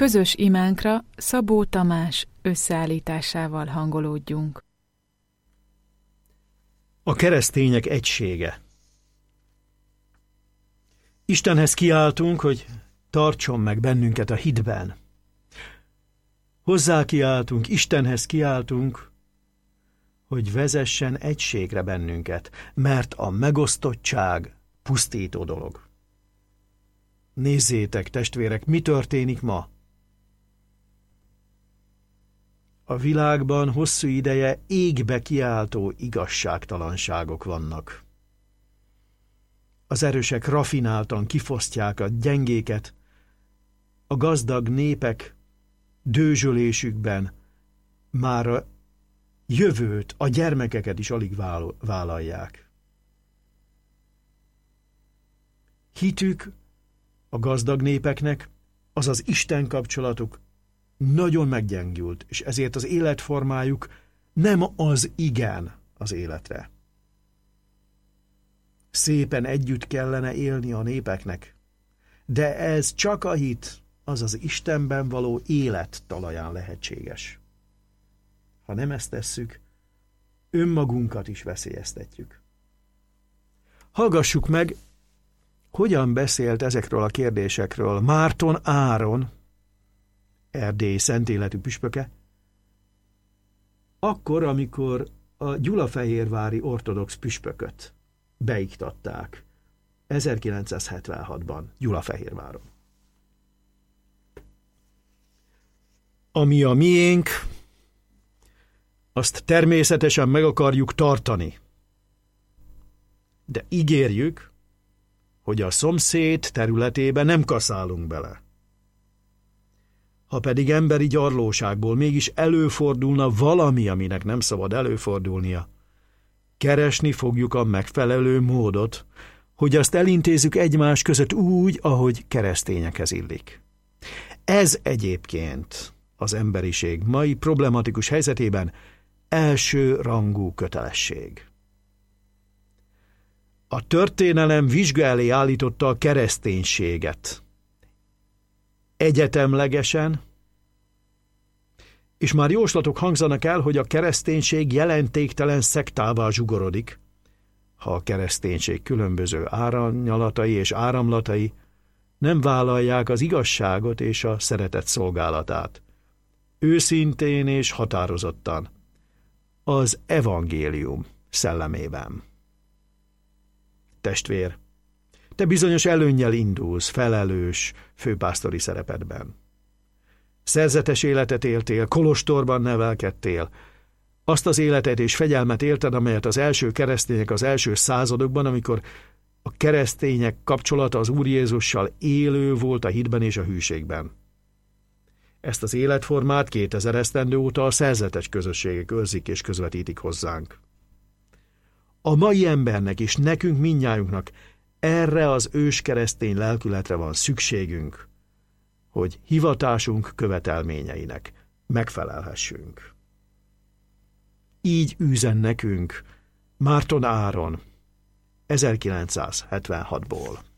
Közös imánkra Szabó Tamás összeállításával hangolódjunk. A keresztények egysége. Istenhez kiáltunk, hogy tartson meg bennünket a hitben. Hozzá kiáltunk, Istenhez kiáltunk, hogy vezessen egységre bennünket, mert a megosztottság pusztító dolog. Nézzétek, testvérek, mi történik ma? A világban hosszú ideje égbe kiáltó igazságtalanságok vannak. Az erősek rafináltan kifosztják a gyengéket, a gazdag népek dőzsölésükben már a jövőt, a gyermekeket is alig vállalják. Hitük a gazdag népeknek, azaz Isten kapcsolatuk nagyon meggyengült, és ezért az életformájuk nem az igen az életre. Szépen együtt kellene élni a népeknek, de ez csak a hit, azaz Istenben való élet talaján lehetséges. Ha nem ezt tesszük, önmagunkat is veszélyeztetjük. Hallgassuk meg, hogyan beszélt ezekről a kérdésekről Márton Áron, Erdély szentéletű püspöke, akkor, amikor a gyulafehérvári ortodox püspököt beiktatták 1976-ban Gyulafehérváron. Ami a miénk, azt természetesen meg akarjuk tartani. De ígérjük, hogy a szomszéd területébe nem kaszálunk bele. Ha pedig emberi gyarlóságból mégis előfordulna valami, aminek nem szabad előfordulnia, keresni fogjuk a megfelelő módot, hogy azt elintézzük egymás között úgy, ahogy keresztényekhez illik. Ez egyébként az emberiség mai problematikus helyzetében első rangú kötelesség. A történelem vizsga elé állította a kereszténységet. Egyetemlegesen, és már jóslatok hangzanak el, hogy a kereszténység jelentéktelen szektává zsugorodik, ha a kereszténység különböző árnyalatai és áramlatai nem vállalják az igazságot és a szeretet szolgálatát, őszintén és határozottan, az evangélium szellemében. Testvér, te bizonyos előnnyel indulsz, felelős főpásztori szerepedben. Szerzetes életet éltél, kolostorban nevelkedtél, azt az életet és fegyelmet élted, amelyet az első keresztények az első századokban, amikor a keresztények kapcsolata az Úr Jézussal élő volt a hitben és a hűségben. Ezt az életformát 2000 esztendő óta a szerzetes közösségek őrzik és közvetítik hozzánk. A mai embernek és nekünk mindnyájunknak erre az őskeresztény lelkületre van szükségünk, hogy hivatásunk követelményeinek megfelelhessünk. Így üzen nekünk Márton Áron 1976-ból.